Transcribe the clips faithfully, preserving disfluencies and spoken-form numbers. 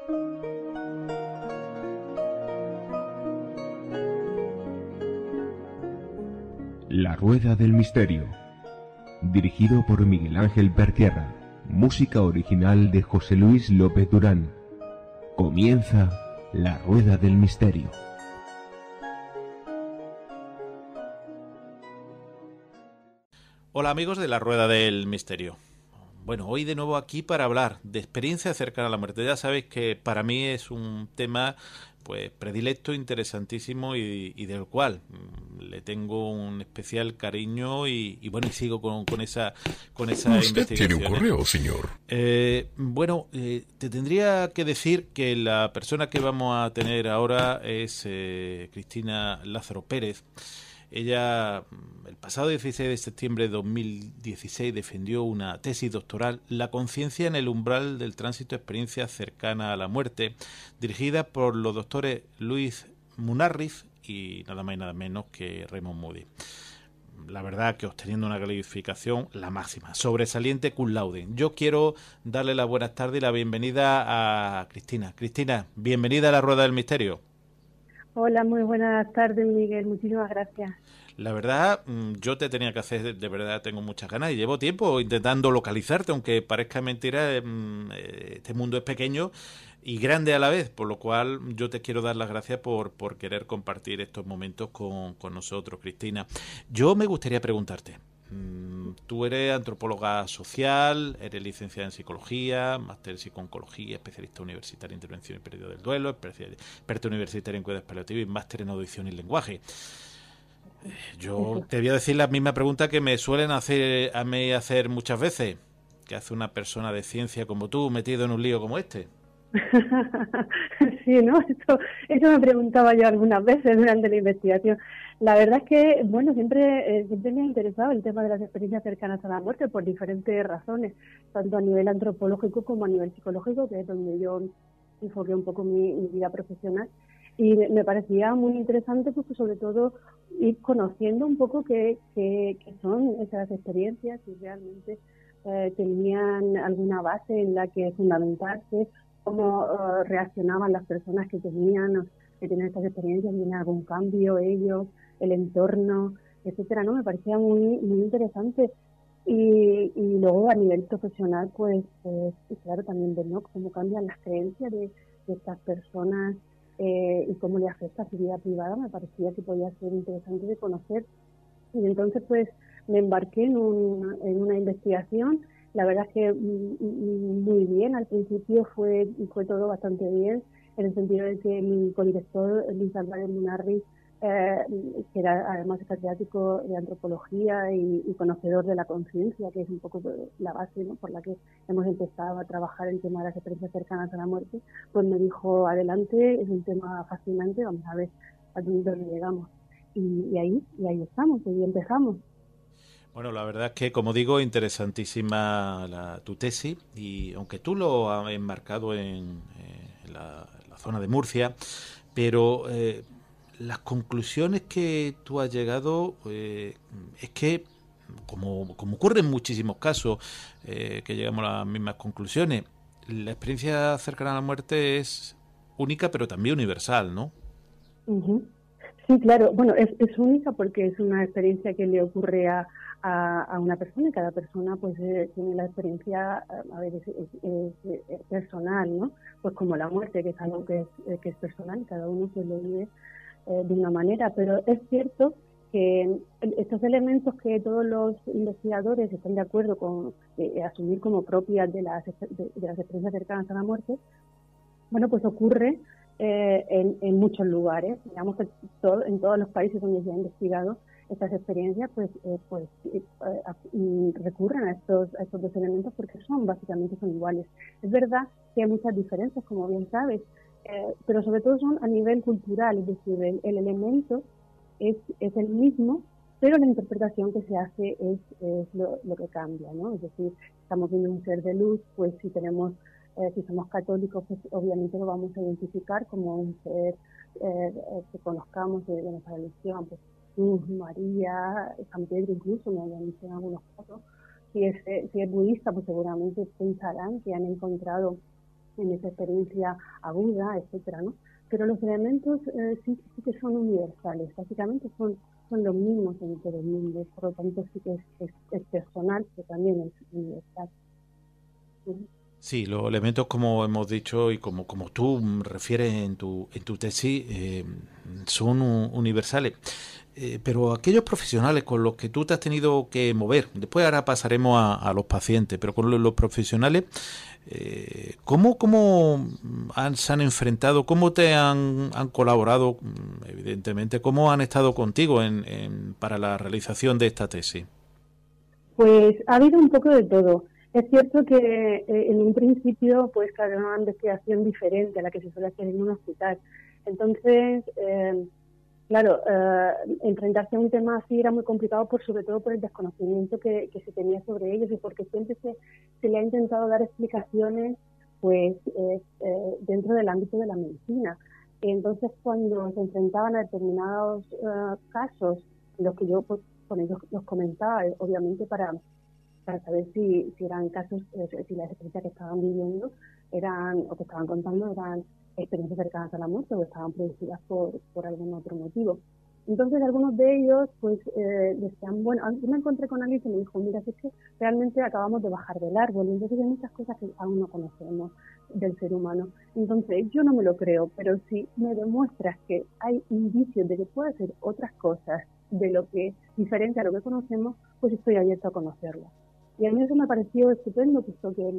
La Rueda del Misterio, dirigido por Miguel Ángel Pertierra, música original de José Luis López Durán. Comienza La Rueda del Misterio. Hola amigos de La Rueda del Misterio. Bueno, hoy de nuevo aquí para hablar de experiencia cercana a la muerte. Ya sabéis que para mí es un tema pues predilecto, interesantísimo y, y del cual mm, le tengo un especial cariño y, y bueno, y sigo con, con esa con esa ¿Usted investigación. tiene un correo, señor? Eh, bueno, eh, te tendría que decir que la persona que vamos a tener ahora es eh, Cristina Lázaro Pérez. Ella, el pasado dieciséis de septiembre de dos mil dieciséis, defendió una tesis doctoral, La conciencia en el umbral del tránsito, experiencia cercana a la muerte, dirigida por los doctores Luis Munarriz y nada más y nada menos que Raymond Moody. La verdad que obteniendo una calificación la máxima, sobresaliente cum laude. Yo quiero darle las buenas tardes y la bienvenida a Cristina. Cristina, bienvenida a La Rueda del Misterio. Hola, muy buenas tardes, Miguel. Muchísimas gracias. La verdad, yo te tenía que hacer, de verdad tengo muchas ganas y llevo tiempo intentando localizarte, aunque parezca mentira, este mundo es pequeño y grande a la vez, por lo cual yo te quiero dar las gracias por, por querer compartir estos momentos con, con nosotros, Cristina. Yo me gustaría preguntarte, tú eres antropóloga social, eres licenciada en psicología, máster en psico-oncología, especialista universitaria en intervención y pérdida del duelo, experta universitaria en cuidados paliativos y máster en audición y lenguaje. Yo te voy a decir la misma pregunta que me suelen hacer a mí hacer muchas veces, que hace una persona de ciencia como tú metido en un lío como este. Sí, ¿no? Eso, eso me preguntaba yo algunas veces durante la investigación. La verdad es que, bueno, siempre, eh, siempre me ha interesado el tema de las experiencias cercanas a la muerte por diferentes razones, tanto a nivel antropológico como a nivel psicológico, que es donde yo enfoqué un poco mi, mi vida profesional. Y me parecía muy interesante, pues, sobre todo ir conociendo un poco qué, qué, qué son esas experiencias, si realmente eh, tenían alguna base en la que fundamentarse, cómo uh, reaccionaban las personas que tenían que tenían estas experiencias, tienen algún cambio ellos, el entorno, etcétera, ¿no? Me parecía muy muy interesante. Y, y luego a nivel profesional, pues, pues claro, también ver, ¿no?, cómo cambian las creencias de, de estas personas eh, y cómo le afecta a su vida privada. Me parecía que podía ser interesante de conocer. Y entonces, pues, me embarqué en, un, en una investigación. La verdad es que muy bien, al principio fue fue todo bastante bien, en el sentido de que mi codirector, Luis Álvarez Munarriz, eh, que era además catedrático de antropología y, y conocedor de la conciencia, que es un poco la base, ¿no?, por la que hemos empezado a trabajar el tema de las experiencias cercanas a la muerte, pues me dijo, adelante, es un tema fascinante, vamos a ver a dónde llegamos. Y, y ahí y ahí estamos, y empezamos. Bueno, la verdad es que, como digo, interesantísima la, tu tesis, y aunque tú lo has enmarcado en, eh, en, la, en la zona de Murcia, pero eh, las conclusiones que tú has llegado eh, es que, como, como ocurre en muchísimos casos, eh, que llegamos a las mismas conclusiones, la experiencia cercana a la muerte es única, pero también universal, ¿no? Uh-huh. Sí, claro. Bueno, es, es única porque es una experiencia que le ocurre a A, a una persona, y cada persona pues eh, tiene la experiencia, a ver, es, es, es, es personal, ¿no? Pues como la muerte, que es algo que es, que es personal, y cada uno pues lo vive eh, de una manera, pero es cierto que estos elementos que todos los investigadores están de acuerdo con eh, asumir como propias de las, de, de las experiencias cercanas a la muerte, bueno, pues ocurre eh, en, en muchos lugares. Digamos que todo, en todos los países donde se ha investigado estas experiencias, pues eh, pues eh, eh, recurren a estos a estos dos elementos porque son básicamente son iguales. Es verdad que hay muchas diferencias, como bien sabes, eh, pero sobre todo son a nivel cultural, es decir, el, el elemento es es el mismo, pero la interpretación que se hace es, es lo, lo que cambia, ¿no? Es decir, estamos viendo un ser de luz, pues si tenemos eh, si somos católicos, pues obviamente lo vamos a identificar como un ser eh, que conozcamos de, de nuestra religión, pues Jesús, María, San Pedro, incluso me habían dicho en algunos casos. Si es, si es budista, pues seguramente pensarán que han encontrado en esa experiencia aguda, etcétera, ¿no? Pero los elementos eh, sí, sí que son universales, básicamente son, son los mismos en todo el mundo, por lo tanto sí que es, es, es personal, pero también es universal. ¿Sí? Sí, los elementos, como hemos dicho y como, como tú refieres en tu, en tu tesis, eh, son un, universales. Eh, pero aquellos profesionales con los que tú te has tenido que mover, después ahora pasaremos a, a los pacientes, pero con los, los profesionales, eh, ¿cómo, cómo han, se han enfrentado, cómo te han, han colaborado, evidentemente, cómo han estado contigo en, en, para la realización de esta tesis? Pues ha habido un poco de todo. Es cierto que eh, en un principio, pues claro, era una investigación diferente a la que se suele hacer en un hospital. Entonces, eh, claro, eh, enfrentarse a un tema así era muy complicado, por sobre todo por el desconocimiento que, que se tenía sobre ellos y porque siempre se, se le ha intentado dar explicaciones, pues, eh, eh, dentro del ámbito de la medicina. Entonces, cuando se enfrentaban a determinados eh, casos, los que yo pues, con ellos los comentaba, obviamente para para saber si, si eran casos, eh, si las experiencias que estaban viviendo eran, o que estaban contando eran experiencias cercanas a la muerte o estaban producidas por, por algún otro motivo. Entonces algunos de ellos pues eh, decían, bueno, yo me encontré con alguien que me dijo, mira, es que realmente acabamos de bajar del árbol, y entonces hay muchas cosas que aún no conocemos del ser humano. Entonces yo no me lo creo, pero si me demuestras que hay indicios de que puede ser otras cosas de lo que diferente a lo que conocemos, pues estoy abierto a conocerlo. Y a mí eso me pareció estupendo, puesto que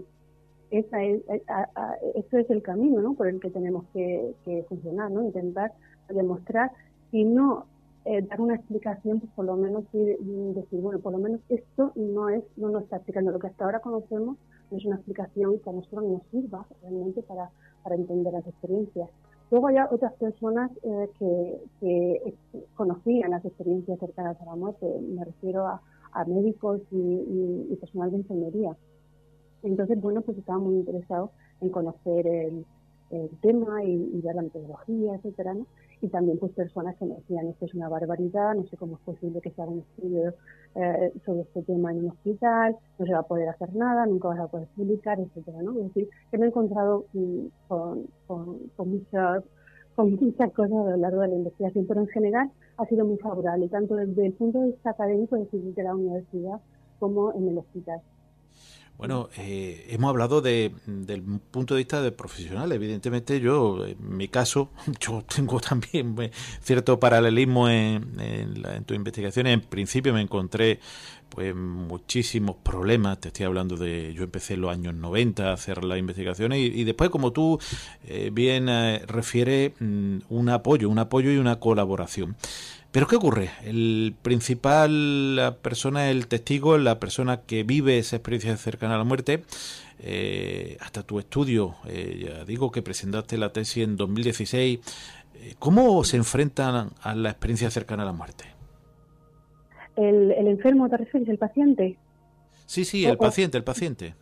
esa es, a, a, esto es el camino, ¿no?, por el que tenemos que, que funcionar, ¿no? Intentar demostrar y no eh, dar una explicación, pues por lo menos sí, decir, bueno, por lo menos esto no es, no nos está explicando lo que hasta ahora conocemos, no es una explicación que a nosotros nos sirva realmente para, para entender las experiencias. Luego hay otras personas eh, que, que conocían las experiencias cercanas a la muerte, me refiero a a médicos y, y, y personal de enfermería. Entonces, bueno, pues estaba muy interesado en conocer el, el tema y, y ver la metodología, etcétera, ¿no? Y también pues personas que me decían, esto es una barbaridad, no sé cómo es posible que se haga un estudio eh, sobre este tema en un hospital, no se va a poder hacer nada, nunca vas a poder publicar, etcétera, ¿no? Es decir, que me he encontrado mm, con, con, con muchas con muchas cosas a lo largo de la investigación, pero en general ha sido muy favorable, tanto desde el punto de vista académico, es decir, de la universidad, como en el hospital. Bueno, eh, hemos hablado de, del punto de vista del profesional. Evidentemente, yo, en mi caso, yo tengo también cierto paralelismo en, en, la, en tus investigaciones. En principio me encontré pues muchísimos problemas. Te estoy hablando de, yo empecé en los años noventa a hacer las investigaciones y, y después, como tú eh, bien eh, refieres, un apoyo, un apoyo y una colaboración. Pero ¿qué ocurre? El principal, la persona, el testigo, la persona que vive esa experiencia cercana a la muerte, eh, hasta tu estudio, eh, ya digo que presentaste la tesis en dos mil dieciséis, eh, ¿cómo se enfrentan a la experiencia cercana a la muerte? ¿El, el enfermo te refieres, el paciente? Sí, sí, el o, paciente, el paciente.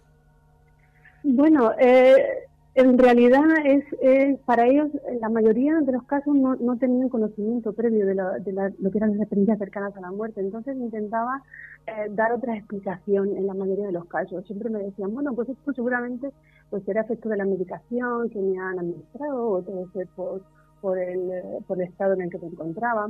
Bueno, eh, en realidad es, es para ellos, en la mayoría de los casos no, no tenían conocimiento previo de, la, de la, lo que eran las experiencias cercanas a la muerte, entonces intentaba eh, dar otra explicación en la mayoría de los casos. Siempre me decían, bueno, pues esto seguramente pues será efecto de la medicación que me han administrado o debe ser por, por, el, por el estado en el que me encontraba.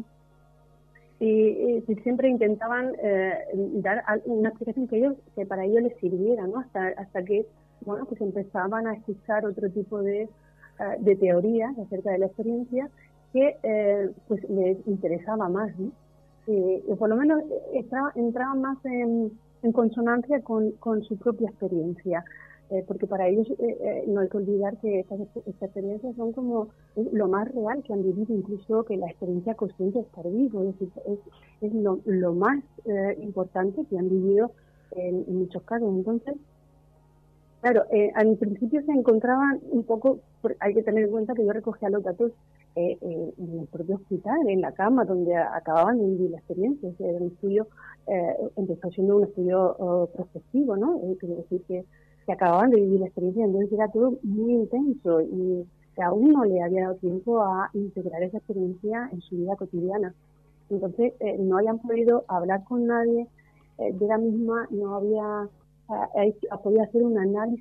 Y, y siempre intentaban eh, dar una explicación que ellos, que para ellos les sirviera, ¿no? Hasta, hasta que bueno, pues empezaban a escuchar otro tipo de, uh, de teorías acerca de la experiencia que eh, pues les interesaba más, ¿no? Y, y por lo menos entraba, entraba más en, en consonancia con, con su propia experiencia, eh, porque para ellos eh, eh, no hay que olvidar que estas, estas experiencias son como lo más real que han vivido, incluso que la experiencia consciente de estar vivo, es decir, es, es lo, lo más eh, importante que han vivido en, en muchos casos. Entonces, claro, eh, al principio se encontraban un poco, hay que tener en cuenta que yo recogía los datos eh, eh, en el propio hospital, en la cama, donde acababan de vivir la experiencia. O sea, era un estudio, eh, empezó siendo un estudio uh, prospectivo, ¿no? Eh, quiere decir que, que acababan de vivir la experiencia, entonces era todo muy intenso y que aún no le había dado tiempo a integrar esa experiencia en su vida cotidiana. Entonces, eh, no habían podido hablar con nadie eh, de la misma, no había... ha podido hacer un análisis de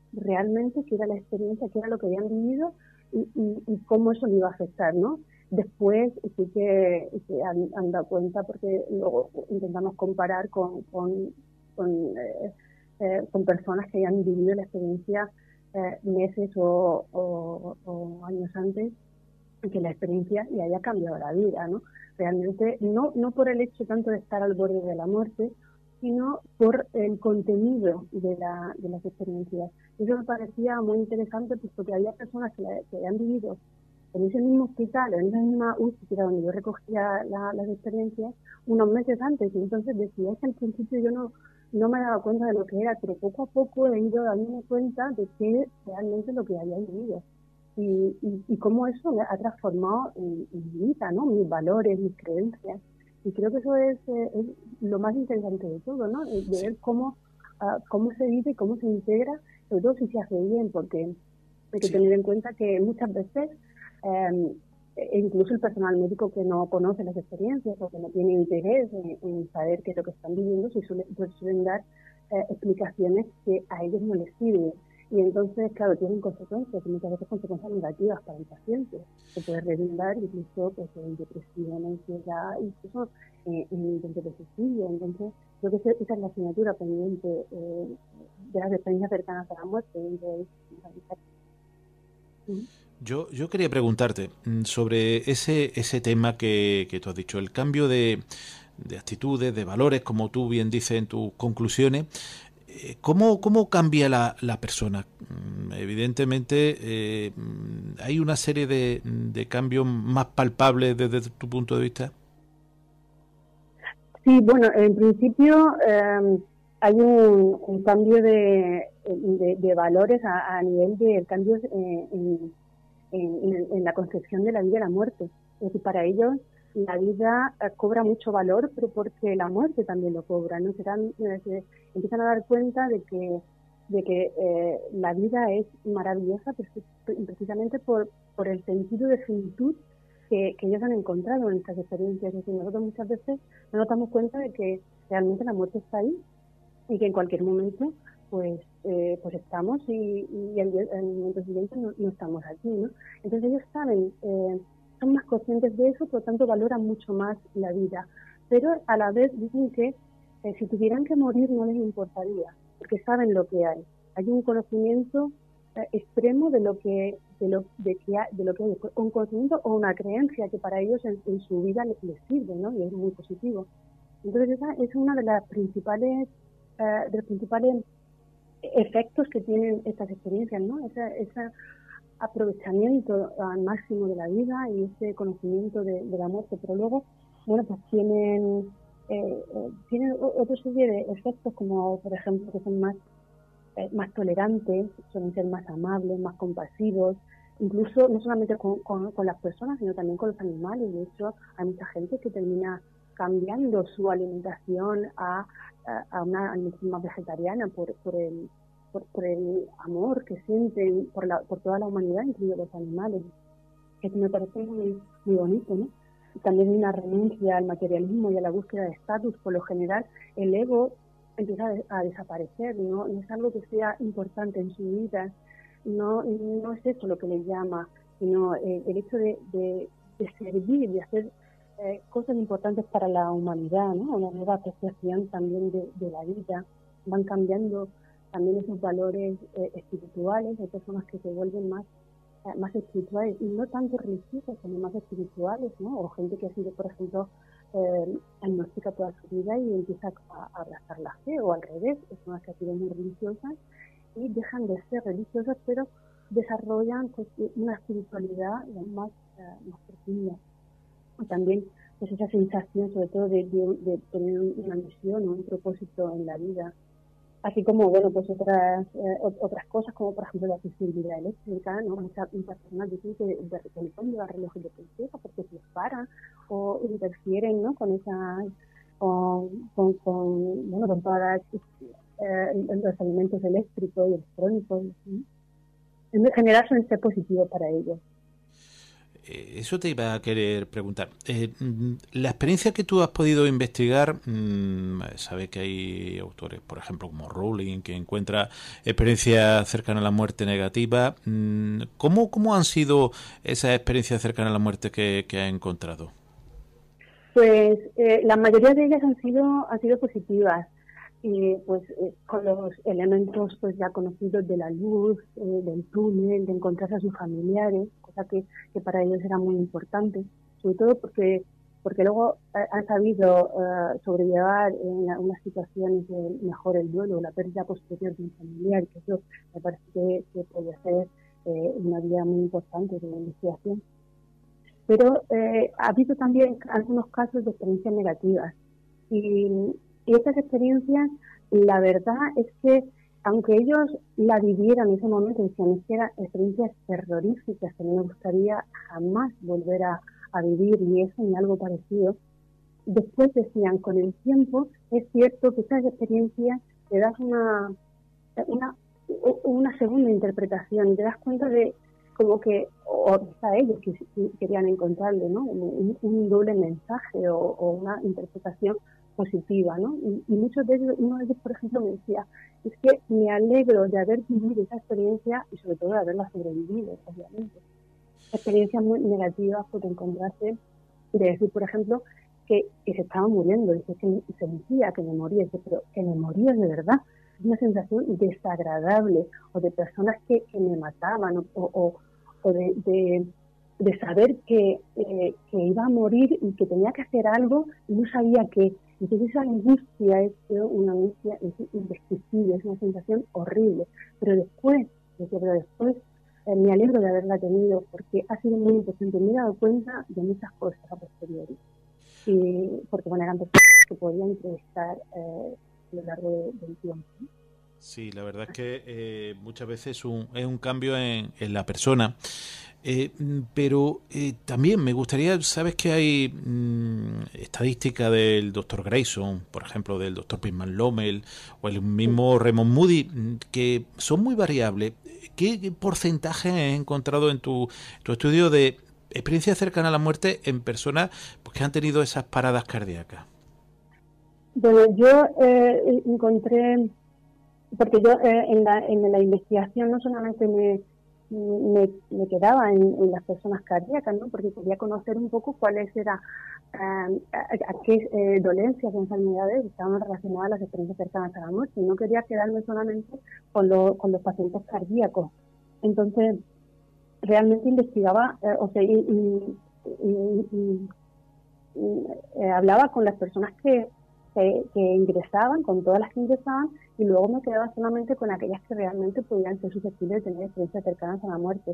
realmente qué era la experiencia, qué era lo que habían vivido y, y, y cómo eso le iba a afectar, ¿no? Después sí que, que han, han dado cuenta, porque luego intentamos comparar con, con, con, eh, eh, con personas que hayan vivido la experiencia eh, meses o, o, o años antes, y que la experiencia le haya cambiado la vida, ¿no? Realmente, no, no por el hecho tanto de estar al borde de la muerte, sino por el contenido de, la, de las experiencias. Eso me parecía muy interesante, puesto que había personas que, la, que habían vivido en ese mismo hospital, en esa misma U C I, que era donde yo recogía la, las experiencias, unos meses antes, y entonces decía, es que al principio yo no, no me daba cuenta de lo que era, pero poco a poco he ido dándome cuenta de qué realmente lo que había vivido. Y, y, y cómo eso me ha transformado en, en mi vida, ¿no? Mis valores, mis creencias. Y creo que eso es, eh, es lo más interesante de todo, ¿no? De, de ver cómo, uh, cómo se vive y cómo se integra, sobre todo si se hace bien, porque hay que sí. tener en cuenta que muchas veces, eh, e incluso el personal médico que no conoce las experiencias o que no tiene interés en, en saber qué es lo que están viviendo, si suele, pues suelen dar eh, explicaciones que a ellos no les sirven. Y entonces, claro, tienen consecuencias, muchas veces consecuencias negativas para el paciente. Se puede redundar incluso pues, en depresión, ansiedad, incluso eh, en intentos de suicidio. Entonces, creo que esa es la asignatura pendiente eh, de las experiencias cercanas a la muerte. De, ¿Mm? Yo, yo quería preguntarte sobre ese, ese tema que, que tú has dicho, el cambio de, de actitudes, de valores, como tú bien dices en tus conclusiones. ¿Cómo, cómo cambia la, la persona? Evidentemente eh, hay una serie de, de cambios más palpables desde tu punto de vista. Sí, bueno, en principio eh, hay un, un cambio de, de, de valores a, a nivel de cambios en, en, en, en la concepción de la vida y la muerte. Es decir, para ellos la vida eh, cobra mucho valor, pero porque la muerte también lo cobra, ¿no? Se, dan, eh, se empiezan a dar cuenta de que de que eh, la vida es maravillosa precisamente por, por el sentido de finitud que, que ellos han encontrado en estas experiencias. Es decir, nosotros muchas veces no nos damos cuenta de que realmente la muerte está ahí y que en cualquier momento pues eh, pues estamos y, y el, el momento siguiente no, no estamos aquí, ¿no? Entonces ellos saben, eh, son más conscientes de eso, por lo tanto valoran mucho más la vida, pero a la vez dicen que eh, si tuvieran que morir no les importaría, porque saben lo que hay. Hay un conocimiento eh, extremo de lo que de lo de que hay, de lo que hay, un conocimiento o una creencia que para ellos en, en su vida les, les sirve, ¿no? Y es muy positivo. Entonces esa es una de las principales eh, de los principales efectos que tienen estas experiencias, ¿no? Esa, ese aprovechamiento al máximo de la vida y ese conocimiento de, de la muerte, pero luego, bueno, pues tienen eh, eh, tienen otra serie de efectos, como por ejemplo que son más eh, más tolerantes, suelen ser más amables, más compasivos, incluso no solamente con, con, con las personas, sino también con los animales. De hecho, hay mucha gente que termina cambiando su alimentación a, a, a una alimentación más vegetariana por, por, el, por, por el amor que sienten por, la, por toda la humanidad, incluidos los animales. Eso me parece muy, muy bonito, ¿no? También hay una renuncia al materialismo y a la búsqueda de estatus. Por lo general, el ego empieza a, a desaparecer, ¿no? No es algo que sea importante en su vida, no, no es eso lo que le llama, sino eh, el hecho de, de, de servir, de hacer eh, cosas importantes para la humanidad, ¿no? Una nueva apreciación también de, de la vida. Van cambiando también esos valores eh, espirituales. Hay personas que se vuelven más más espirituales, y no tanto religiosas, sino más espirituales, ¿no? O gente que ha sido, por ejemplo, eh, agnóstica toda su vida y empieza a, a abrazar la fe, o al revés, personas que han sido muy religiosas y dejan de ser religiosas, pero desarrollan pues, una espiritualidad más, uh, más profunda. Y también pues, esa sensación, sobre todo, de, de, de tener una misión o un propósito en la vida. Así como, bueno, pues otras eh, otras cosas, como por ejemplo la accesibilidad eléctrica, ¿no? Muchas, muchas personas dicen que de repente pueden llevar relojes de princesa porque se les para o interfieren, ¿no? Con esa, con, con, con bueno, con todas eh, los alimentos eléctricos y electrónicos, ¿sí? En general suelen ser positivos para ellos. Eh, eso te iba a querer preguntar. Eh, la experiencia que tú has podido investigar, mmm, sabes que hay autores, por ejemplo, como Rowling, que encuentra experiencias cercanas a la muerte negativa. Mmm, ¿cómo, ¿Cómo han sido esas experiencias cercanas a la muerte que, que has encontrado? Pues eh, la mayoría de ellas han sido, han sido positivas. Y pues eh, con los elementos pues ya conocidos de la luz, eh, del túnel, de encontrarse a sus familiares, cosa que, que para ellos era muy importante, sobre todo porque porque luego eh, han sabido uh, sobrellevar en algunas situaciones de mejor el duelo, la pérdida posterior de un familiar, que eso me parece que, que puede ser eh, una vía muy importante de la investigación. Pero eh, ha habido también algunos casos de experiencias negativas y Y estas experiencias, la verdad es que, aunque ellos la vivieran en ese momento, decían que eran experiencias terroríficas, que no me gustaría jamás volver a, a vivir ni eso ni algo parecido, después decían, con el tiempo, es cierto que estas experiencias te das una, una, una segunda interpretación y te das cuenta de como que, o quizá ellos que querían encontrarle, ¿no? Un, un doble mensaje o, o una interpretación positiva, ¿no? Y, y muchos de ellos, uno de ellos, por ejemplo, me decía, es que me alegro de haber vivido esa experiencia y sobre todo de haberla sobrevivido, obviamente. Experiencias muy negativas porque encontrarse, de decir, por ejemplo, que, que se estaba muriendo, dice que sentía que me moría, dice, pero que me moría de verdad. Es una sensación desagradable, o de personas que, que me mataban, o, o, o de, de, de saber que, eh, que iba a morir y que tenía que hacer algo y no sabía qué. Entonces esa angustia es una angustia indescriptible, es una sensación horrible. Pero después, pero después eh, me alegro de haberla tenido porque ha sido muy importante. Me he dado cuenta de muchas cosas a posteriori. Y, porque bueno, eran personas que podía entrevistar eh, a lo largo de, del tiempo. Sí, la verdad es que eh, muchas veces es un, es un cambio en, en la persona. Eh, pero eh, también me gustaría, sabes que hay mmm, estadística del doctor Grayson, por ejemplo, del doctor Pittman Lommel o el mismo Raymond Moody, que son muy variables. ¿Qué, qué porcentaje has encontrado en tu, tu estudio de experiencia cercana a la muerte en personas pues, que han tenido esas paradas cardíacas? Bueno, yo eh, encontré, porque yo eh, en, la, en la investigación no solamente me Me, me quedaba en, en las personas cardíacas, ¿no? Porque quería conocer un poco cuáles eran, uh, a, a qué eh, dolencias o enfermedades estaban relacionadas a las experiencias cercanas a la muerte. No quería quedarme solamente con, lo, con los pacientes cardíacos. Entonces, realmente investigaba, eh, o sea, y, y, y, y, y eh, hablaba con las personas que Que, que ingresaban, con todas las que ingresaban, y luego me quedaba solamente con aquellas que realmente podían ser susceptibles de tener experiencias cercanas a la muerte.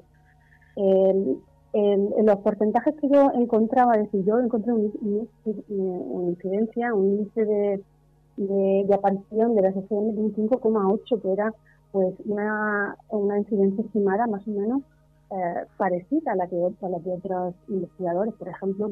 El, el, en los porcentajes que yo encontraba, es decir, yo encontré un, un, una incidencia, un índice de, de, de aparición de las S M de un cinco coma ocho, que era pues una, una incidencia estimada más o menos eh, parecida a la que, a la que otros investigadores, por ejemplo,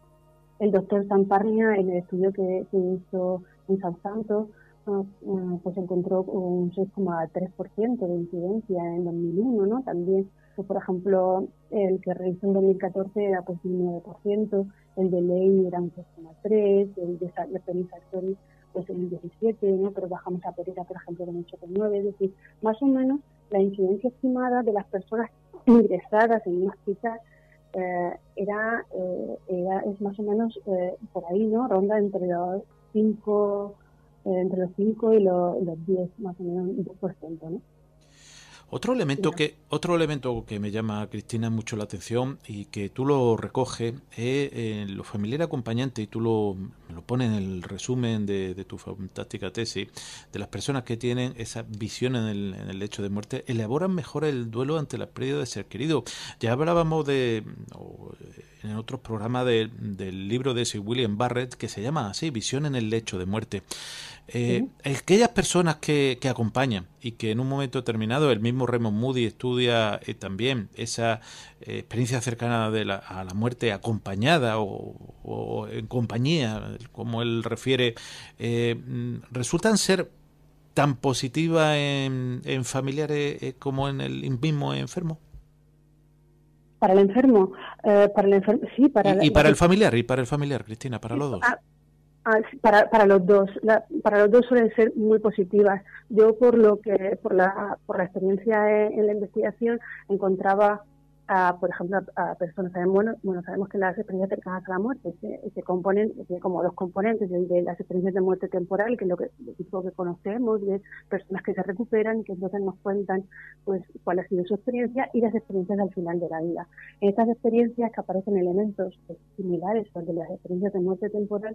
el doctor Samparnia, en el estudio que, que hizo en Southampton, uh, pues encontró un seis coma tres por ciento de incidencia en dos mil uno, ¿no? También, pues, por ejemplo, el que realizó en dos mil catorce era pues un nueve por ciento, el de Ley era un seis coma tres por ciento, el de Pereira Factory pues un diecisiete por ciento, ¿no? Pero bajamos a Pereira, por ejemplo, de un ocho coma nueve por ciento, es decir, más o menos la incidencia estimada de las personas ingresadas en un hospital Eh, era, eh, era es más o menos eh, por ahí, ¿no? Ronda entre los cinco eh, entre los cinco y los, los diez, más o menos un diez por ciento, ¿no? Otro elemento que otro elemento que me llama, Cristina, mucho la atención y que tú lo recoges es eh, los familiares acompañantes, y tú lo, lo pones en el resumen de, de tu fantástica tesis, de las personas que tienen esa visión en el, en el lecho de muerte, elaboran mejor el duelo ante la pérdida de ser querido. Ya hablábamos de o, en otros programas de, del libro de Sir William Barrett, que se llama así, Visión en el lecho de muerte. Eh, ¿Sí? Aquellas personas que, que acompañan y que en un momento determinado, el mismo Raymond Moody estudia eh, también esa eh, experiencia cercana de la, a la muerte acompañada o, o en compañía, como él refiere, eh, resultan ser tan positivas en, en familiares eh, como en el mismo enfermo. Para el enfermo, eh, para el enfermo, sí, para... Y, la, y para la, el familiar, y para el familiar, Cristina, para los dos. Ah, ah, para, para los dos, la, para los dos suelen ser muy positivas. Yo por lo que, por la, por la experiencia en, en la investigación, encontraba a, por ejemplo, a, a personas, ¿saben? Bueno, bueno, sabemos que las experiencias cercanas a la muerte se, se componen, tiene como dos componentes, de, de las experiencias de muerte temporal, que es lo que, lo típico que conocemos, de personas que se recuperan, que entonces nos cuentan pues cuál ha sido su experiencia, y las experiencias al final de la vida. En estas experiencias que aparecen elementos pues, similares a las experiencias de muerte temporal,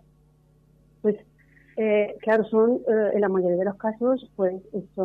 pues eh, claro, son eh, en la mayoría de los casos pues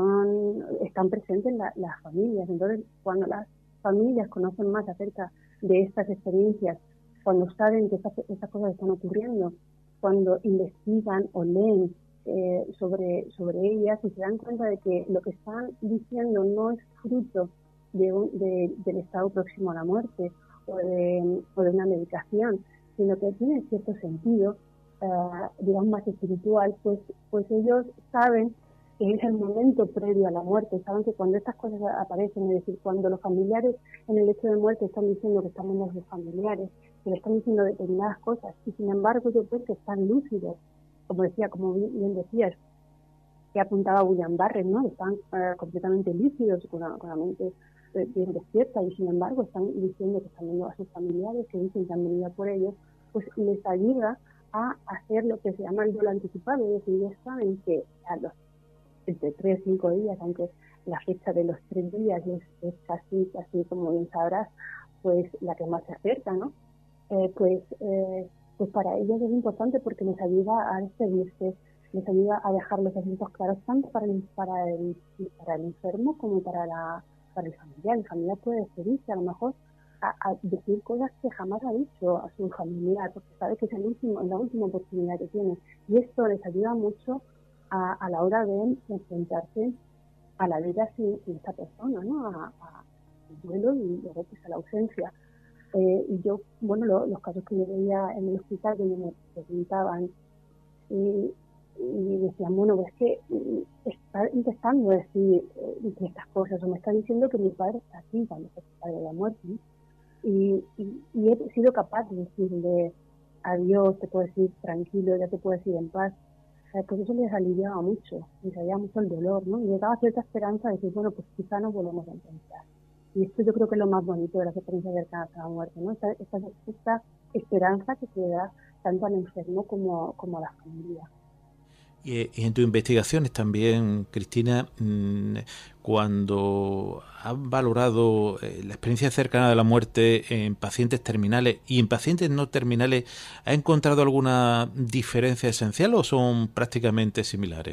son están presentes la, las familias. Entonces, cuando las familias conocen más acerca de estas experiencias, cuando saben que estas, estas cosas están ocurriendo, cuando investigan o leen eh, sobre, sobre ellas y se dan cuenta de que lo que están diciendo no es fruto de un, de, del estado próximo a la muerte o de, o de una medicación, sino que tiene cierto sentido, Uh, digamos más espiritual, pues pues ellos saben que es el momento previo a la muerte, saben que cuando estas cosas aparecen, es decir, cuando los familiares en el hecho de muerte están diciendo que están menos los familiares, que le están diciendo determinadas cosas, y sin embargo yo creo que están lúcidos, como decía, como bien decías, que apuntaba William Barrett, ¿no? Están uh, completamente lúcidos, con la, con la mente eh, bien despierta, y sin embargo están diciendo que están viendo a sus familiares, que dicen que han venido por ellos, pues les ayuda a hacer lo que se llama el duelo anticipado, es decir, ya saben que a los entre tres y cinco días, aunque la fecha de los tres días es, es casi, casi como bien sabrás, pues la que más se acerca, ¿no? Eh, pues, eh, pues para ellos es importante porque les ayuda a despedirse, les ayuda a dejar los asuntos claros tanto para el, para el, para el enfermo como para, la, para el familiar. El familiar puede despedirse a lo mejor A, a decir cosas que jamás ha dicho a su familiar, porque sabe que es el último, la última oportunidad que tiene. Y esto les ayuda mucho a, a la hora de enfrentarse a la vida sin, sin esta persona, ¿no? A, a el duelo y luego pues a la ausencia. Eh, y yo, bueno, lo, los casos que yo veía en el hospital, que me preguntaban y, y decían, bueno, es que está intentando decir eh, estas cosas, o me está diciendo que mi padre está aquí cuando se padre de la muerte, ¿no? Y, y, y he sido capaz de decirle adiós, te puedo decir tranquilo, ya te puedes ir en paz. O sea, pues eso les aliviaba mucho, les aliviaba mucho el dolor, ¿no? Y les daba cierta esperanza de decir, bueno, pues quizá nos volvemos a encontrar. Y esto yo creo que es lo más bonito de las experiencias cercanas a la muerte, ¿no? Esta, esta, esta esperanza que se da tanto al enfermo como, como a la familia. Y, y en tus investigaciones también, Cristina, cuando has valorado la experiencia cercana de la muerte en pacientes terminales y en pacientes no terminales, ¿has encontrado alguna diferencia esencial o son prácticamente similares?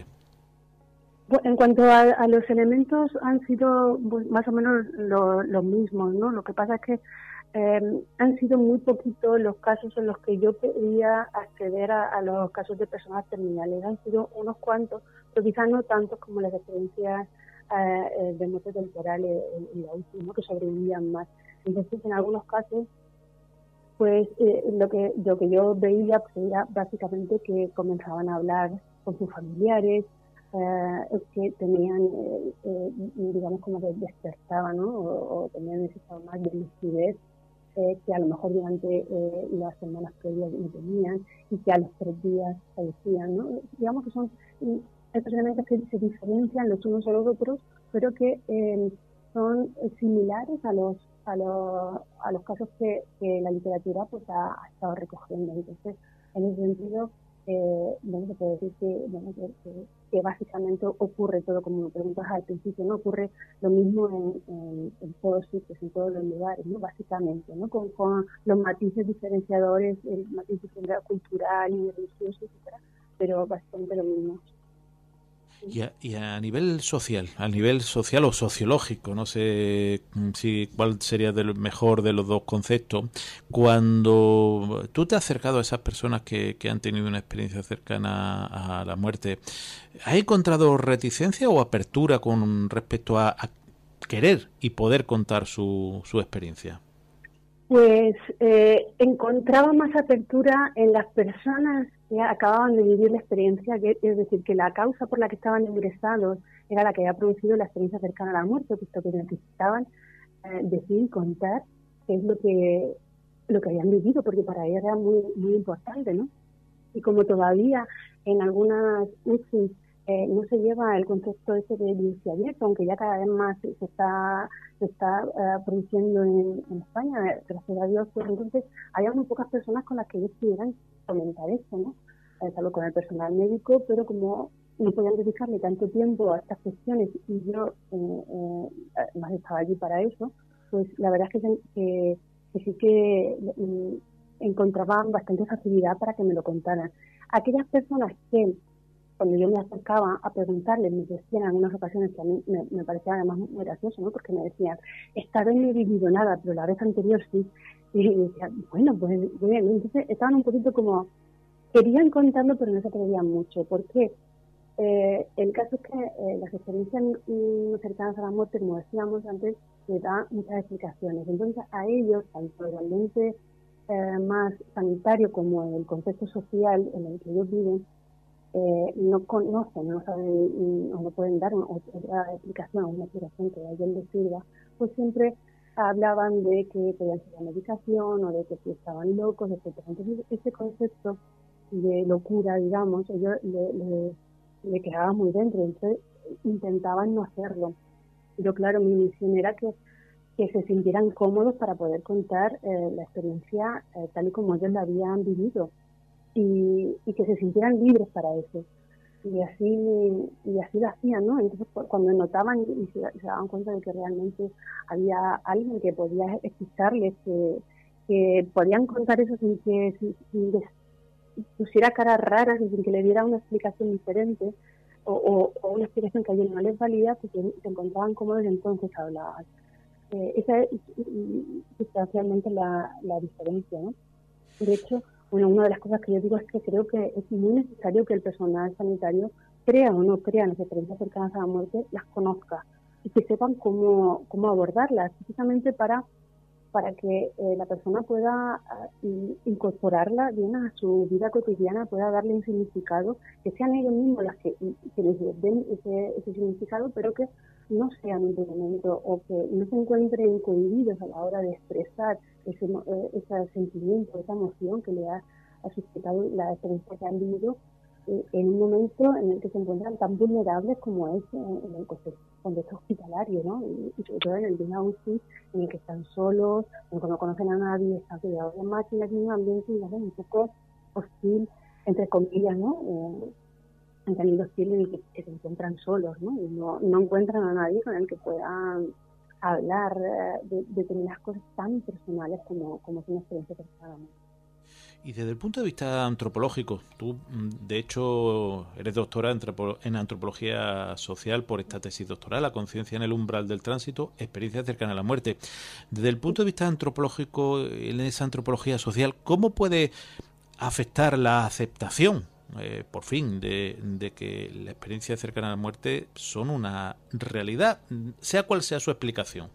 En cuanto a, a los elementos, han sido pues, más o menos lo, los mismos, ¿no? Lo que pasa es que Eh, han sido muy poquitos los casos en los que yo podía acceder a, a los casos de personas terminales. Han sido unos cuantos, pero quizás no tantos como las experiencias eh, de muerte temporal y la última, que sobrevivían más. Entonces, en algunos casos, pues eh, lo que lo que yo veía pues, era básicamente que comenzaban a hablar con sus familiares, eh, que tenían, eh, eh, digamos, como que despertaban, ¿no? O, o tenían ese estado más de lucidez, Eh, que a lo mejor durante eh, las semanas previas no tenían y que a los tres días fallecían, ¿no? Digamos que son estos elementos que se diferencian los unos a los otros, pero que eh, son similares a los a los, a los casos que, que la literatura pues ha, ha estado recogiendo. Entonces, en ese sentido, eh, bueno, se puede decir que, bueno, que, que, que básicamente ocurre todo, como me preguntas al principio, ¿no? Ocurre lo mismo en, en, en todos sitios, en todos los lugares, ¿no? Básicamente, ¿no? Con, con los matices diferenciadores, el matiz cultural y religioso, etcétera, pero básicamente lo mismo. Y a, y a nivel social, a nivel social o sociológico, no sé si cuál sería el mejor de los dos conceptos, cuando tú te has acercado a esas personas que, que han tenido una experiencia cercana a la muerte, ¿has encontrado reticencia o apertura con respecto a, a querer y poder contar su, su experiencia? Pues eh, encontraba más apertura en las personas que acababan de vivir la experiencia, que, es decir, que la causa por la que estaban ingresados era la que había producido la experiencia cercana a la muerte, puesto que necesitaban eh, decir y contar qué es lo que lo que habían vivido, porque para ella era muy muy importante, ¿no? Y como todavía en algunas U C I eh, no se lleva el concepto ese de biopsia abierta, aunque ya cada vez más se está se está uh, produciendo en, en España, gracias a Dios, pues entonces había muy pocas personas con las que ellos pudieran comentar esto, ¿no? Eh, salvo con el personal médico, pero como no podían dedicarle tanto tiempo a estas cuestiones y yo eh, eh, más estaba allí para eso, pues la verdad es que, que, que sí que mm, encontraban bastante facilidad para que me lo contaran. Aquellas personas que cuando yo me acercaba a preguntarles, me decían en algunas ocasiones que a mí me, me parecía además muy gracioso, ¿no? Porque me decían, esta vez no he vivido nada, pero la vez anterior sí. Y decía, bueno, pues bien. Entonces estaban un poquito como, querían contarlo, pero no se atrevían mucho. ¿Por qué? Eh, el caso es que eh, las experiencias mm, cercanas a la muerte, como decíamos antes, les da muchas explicaciones. Entonces a ellos, tanto el ambiente eh, más sanitario como el contexto social en el que ellos viven, Eh, no conocen, no saben o no pueden dar una, otra explicación o una explicación que a ellos les sirva, pues siempre hablaban de que podían ser la medicación o de que si estaban locos, etcétera. Entonces ese concepto de locura, digamos, ellos le, le, le quedaba muy dentro, entonces intentaban no hacerlo. Yo, claro, mi misión era que, que se sintieran cómodos para poder contar eh, la experiencia eh, tal y como ellos la habían vivido. Y, y que se sintieran libres para eso. Y así y así lo hacían, ¿no? Entonces, cuando notaban y se, se daban cuenta de que realmente había alguien que podía escucharles, que, que podían contar eso sin que sin, sin les pusiera caras raras y sin que le diera una explicación diferente o, o, o una explicación que a ellos no les valía, pues se encontraban cómodos y entonces hablaban. Eh, esa es sustancialmente la, la diferencia, ¿no? De hecho, bueno, una de las cosas que yo digo es que creo que es muy necesario que el personal sanitario, crea o no crea en las experiencias cercanas a la muerte, las conozca y que sepan cómo, cómo abordarlas, precisamente para, para que eh, la persona pueda uh, incorporarla bien a su vida cotidiana, pueda darle un significado, que sean ellos mismos las que, que les den ese, ese significado, pero que no sean un impedimento o que no se encuentren cohibidos a la hora de expresar ese, ese sentimiento, esa emoción que le ha, ha suscitado la experiencia que han vivido eh, en un momento en el que se encuentran tan vulnerables como es en, en el contexto hospitalario, ¿no? Y, y sobre todo en el de una U C I, en el que están solos, en el que no conocen a nadie, están rodeados de máquinas, en un ambiente, digamos, un poco hostil, entre comillas, ¿no? Eh, en los tienen que, que se encuentran solos, ¿no? Y no, no encuentran a nadie con el que puedan hablar de, de determinadas cosas tan personales como, como es una experiencia personal. Y desde el punto de vista antropológico, tú de hecho eres doctora en antropología social por esta tesis doctoral, La conciencia en el umbral del tránsito, experiencias cercanas a la muerte. Desde el punto de vista antropológico, en esa antropología social, ¿cómo puede afectar la aceptación Eh, por fin, de, de que la experiencia cercana a la muerte son una realidad, sea cual sea su explicación?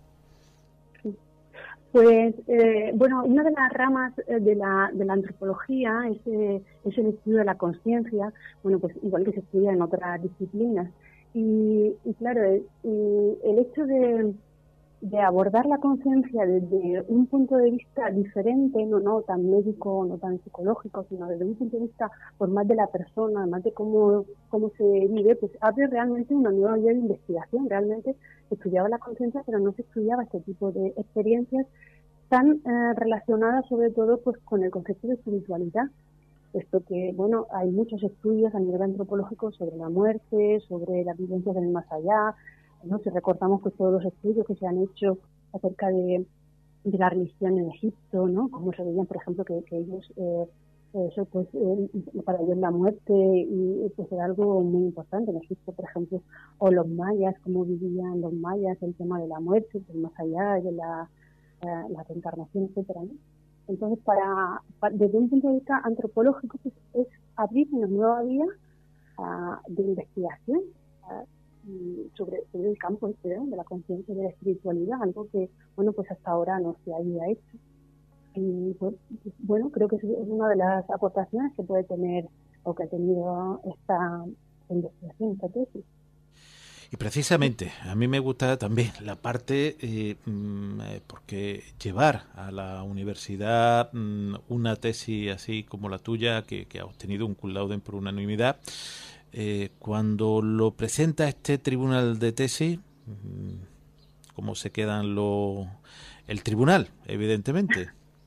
Pues, eh, bueno, una de las ramas de la, de la antropología es, eh, es el estudio de la conciencia, bueno, pues igual que se estudia en otras disciplinas. Y, y claro, el, el hecho de, de abordar la conciencia desde un punto de vista diferente, no, no tan médico, no tan psicológico, sino desde un punto de vista por más de la persona, más de cómo, cómo se vive, pues abre realmente una nueva vía de investigación. Realmente se estudiaba la conciencia, pero no se estudiaba este tipo de experiencias tan eh, relacionadas sobre todo pues con el concepto de espiritualidad. Esto que, bueno, hay muchos estudios a nivel antropológico sobre la muerte, sobre las vivencias del más allá, ¿no? Si recordamos pues todos los estudios que se han hecho acerca de, de la religión en Egipto, ¿no? Como se veían, por ejemplo, que, que ellos, eh, eso pues, eh, para ellos la muerte y pues era algo muy importante en Egipto, por ejemplo, o los mayas, cómo vivían los mayas, el tema de la muerte, del más allá, de la, eh, la reencarnación, etcétera, ¿no? Entonces, para, para desde un punto de vista antropológico, pues, es abrir una nueva vía uh, de investigación uh, Sobre, sobre el campo este, ¿no? de la conciencia y de la espiritualidad, algo que, bueno, pues hasta ahora no se había hecho. Y pues, bueno, creo que es una de las aportaciones que puede tener o que ha tenido esta investigación, esta tesis. Y precisamente, a mí me gusta también la parte, eh, porque llevar a la universidad una tesis así como la tuya, que, que ha obtenido un cum laude por unanimidad, eh, cuando lo presenta este tribunal de tesis, ¿cómo se quedan los el tribunal, evidentemente?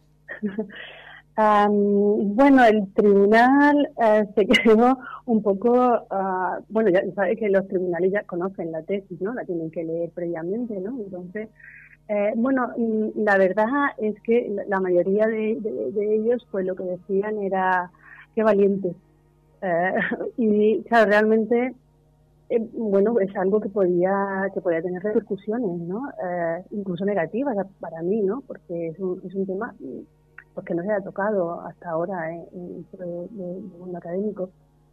Um, bueno, el tribunal uh, se quedó un poco, uh, bueno, ya sabes que los tribunales ya conocen la tesis, ¿no? La tienen que leer previamente, ¿no? Entonces, eh, bueno, la verdad es que la mayoría de, de, de ellos, pues lo que decían era, qué valientes. Eh, y, claro, realmente, eh, bueno, es algo que podía que podía tener repercusiones, ¿no? Eh, incluso negativas para mí, ¿no? Porque es un, es un tema porque no se ha tocado hasta ahora en el mundo académico,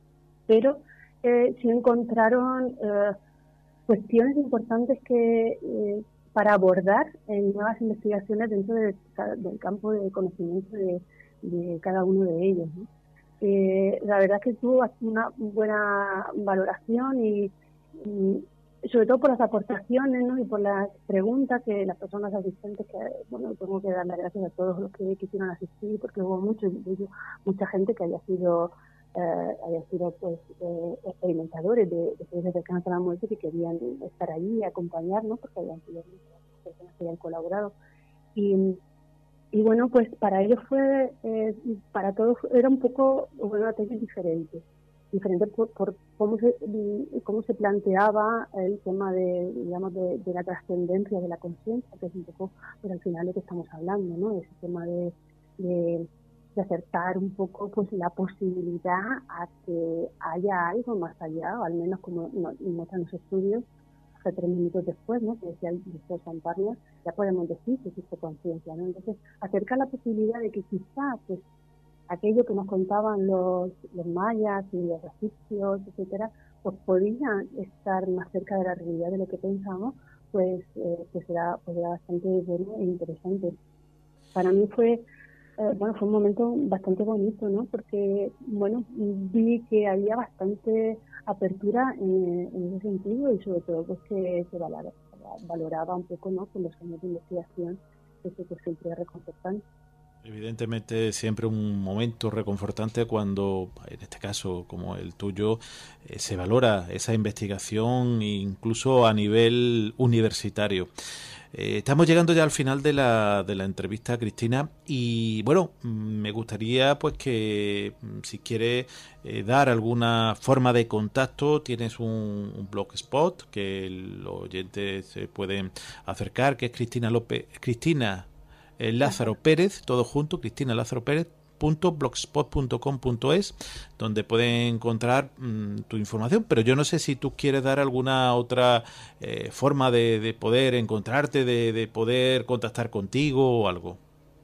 pero eh, sí encontraron eh, cuestiones importantes que eh, para abordar en nuevas investigaciones dentro de, del campo de conocimiento de, de cada uno de ellos, ¿no? Eh, la verdad es que tuvo una buena valoración y, y sobre todo por las aportaciones, ¿no? Y por las preguntas que las personas asistentes, que bueno, tengo que dar las gracias a todos los que quisieron asistir, porque hubo mucho, mucha gente que haya sido eh, haya sido pues eh, experimentadores de experiencias cercanas a la muerte, que querían estar allí y acompañarnos, porque habían sido muchas personas que habían colaborado. Y, y bueno, pues para ellos fue, eh, para todos era un poco una tesis diferente. diferente por, por cómo se cómo se planteaba el tema de, digamos, de, de la trascendencia de la conciencia, que es un poco, pues al final lo que estamos hablando, ¿no? Ese tema de, de, de acertar un poco pues la posibilidad a que haya algo más allá, o al menos como muestran los estudios, hasta tres minutos después, ¿no? Que decía el doctor Samparnia, ya podemos decir que existe conciencia, ¿no? Entonces, acercar la posibilidad de que quizá, pues, aquello que nos contaban los, los mayas y los egipcios, etcétera, pues podían estar más cerca de la realidad de lo que pensamos, pues, eh, pues era, pues era bastante bueno e interesante. Para mí fue, eh, bueno, fue un momento bastante bonito, ¿no? Porque, bueno, vi que había bastante apertura en, en ese sentido, y sobre todo pues que se valoraba, valoraba un poco, ¿no? Con los años de investigación, eso que siempre es reconfortante. Evidentemente siempre un momento reconfortante cuando, en este caso como el tuyo, eh, se valora esa investigación incluso a nivel universitario. Eh, estamos llegando ya al final de la, de la entrevista, Cristina, y bueno, me gustaría pues que si quieres eh, dar alguna forma de contacto, tienes un, un blogspot que los oyentes se pueden acercar, que es Cristina López, Cristina Lázaro Pérez, todo junto, Cristina Lázaro Pérez punto blogspot punto com punto es, donde pueden encontrar mmm, tu información, pero yo no sé si tú quieres dar alguna otra eh, forma de, de poder encontrarte, de, de poder contactar contigo o algo.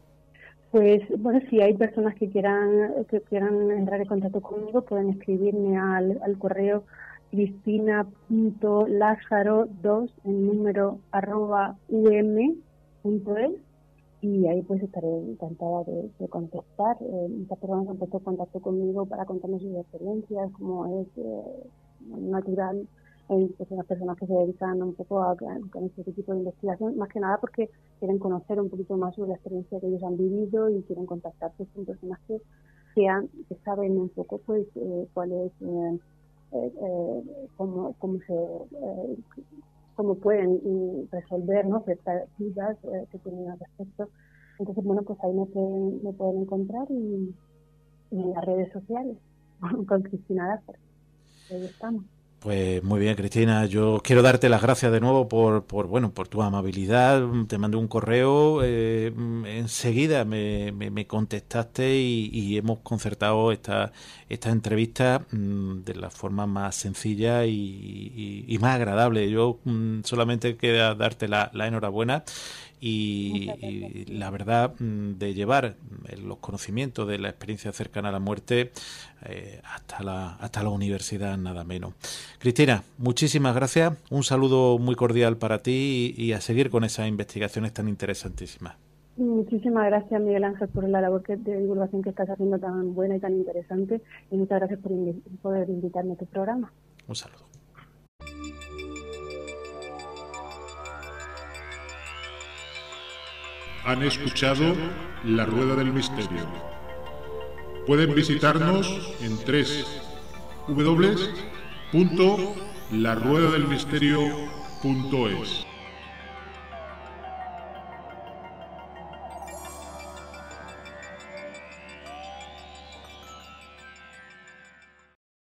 Pues bueno, si hay personas que quieran que quieran entrar en contacto conmigo, pueden escribirme al, al correo cristina punto lázaro dos en número arroba um punto es, y ahí pues estaré encantada de, de contestar. Eh, muchas personas han puesto contacto conmigo para contarme sus experiencias, como es eh, natural, en pues, las personas que se dedican un poco a, a, a este tipo de investigación, más que nada porque quieren conocer un poquito más sobre la experiencia que ellos han vivido y quieren contactarse con personas que, que, han, que saben un poco pues eh, cuál es, eh, eh, eh, cómo, cómo se... Eh, cómo pueden resolver, ¿no?, ciertas dudas eh, que tienen al respecto. Entonces, bueno, pues ahí me pueden, me pueden encontrar y, y en las redes sociales con Cristina Lázaro. Ahí estamos. Pues muy bien, Cristina, yo quiero darte las gracias de nuevo por, por bueno, por tu amabilidad. Te mandé un correo, eh, enseguida me, me, me contestaste y, y hemos concertado esta, esta entrevista mmm, de la forma más sencilla y, y, y más agradable. Yo mmm, solamente queda darte la, la enhorabuena. Y, y la verdad de llevar los conocimientos de la experiencia cercana a la muerte eh, hasta la hasta la universidad, nada menos. Cristina, muchísimas gracias, un saludo muy cordial para ti y, y a seguir con esas investigaciones tan interesantísimas. Muchísimas gracias, Miguel Ángel, por la labor de divulgación que estás haciendo tan buena y tan interesante, y muchas gracias por poder invitarme a tu programa. Un saludo. Han escuchado La Rueda del Misterio. Pueden visitarnos en doble u doble u doble u punto la rueda del misterio punto es.